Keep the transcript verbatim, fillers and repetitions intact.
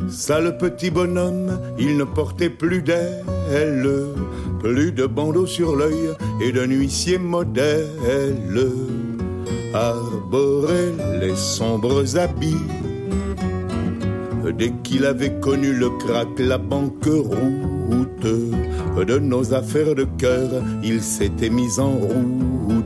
Sale petit bonhomme, il ne portait plus d'aile, plus de bandeau sur l'œil et d'un huissier modèle. Arborait les sombres habits. Dès qu'il avait connu le crack, la banqueroute de nos affaires de cœur, il s'était mis en route.